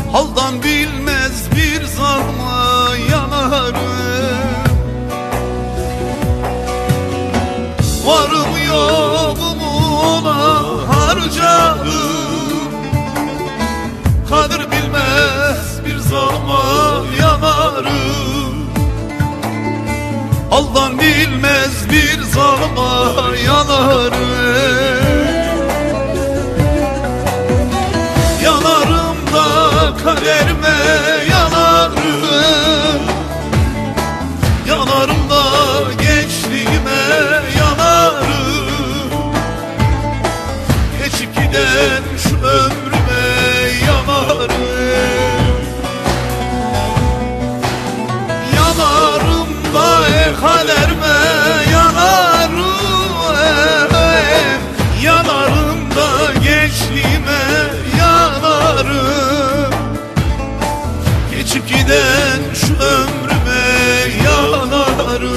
Haldan bilmez bir zalma yanarım. Varım yokumu ona harcarım. Kadir bilmez bir zalma yanarım. Haldan bilmez bir zalma yanarım. Yanarım da kaderime yanarım. Yanarım da gençliğime yanarım. Geçip giden şu ömrüme yanarım. Yanarım da kaderime yanarım. Yanarım da gençliğime yanarım. Geçip giden şu ömrüme yanarım.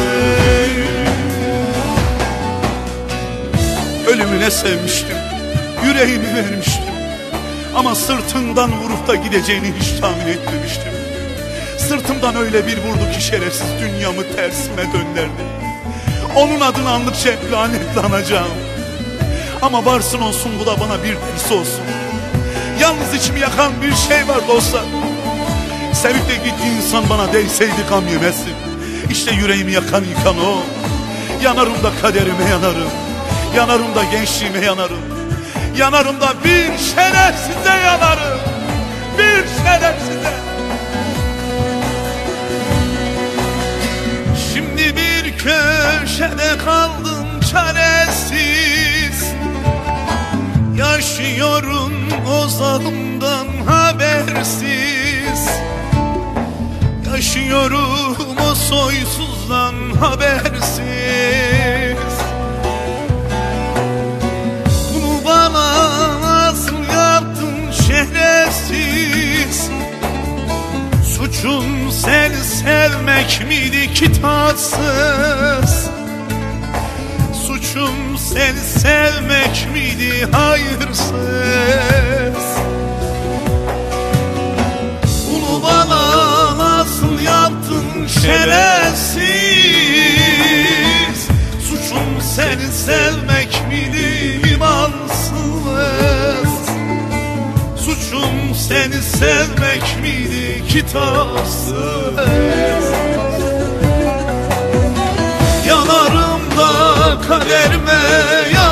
Ölümüne sevmiştim, yüreğimi vermiştim. Ama sırtından vurup da gideceğini hiç tahmin etmemiştim. Sırtımdan öyle bir vurdu ki şerefsiz dünyamı tersime döndürdü. Onun adını andıkça lanetlanacağım. Ama varsın olsun bu da bana bir ders olsun. Yalnız içimi yakan bir şey var dostlar. Sevip de gittiği insan bana değseydi gam yemezsin. İşte yüreğimi yakan yıkan o. Yanarım da kaderime yanarım. Yanarım da gençliğime yanarım. Yanarım da bir şerefsize yanarım. Bir şerefsize. Şimdi bir köşede kaldım çaresiz. Yaşıyorum o zalimden habersiz. Yaşıyorum o soysuzdan habersiz. Bunu bana nasıl yaptın şerefsiz? Suçun seni sevmek miydi kitapsız? Suçum seni sevmek miydi hayırsız? Bunu bana nasıl yaptın şerefsiz? Suçum seni sevmek miydi imansız? Suçum seni sevmek miydi kitapsız? Yanarım da kaderime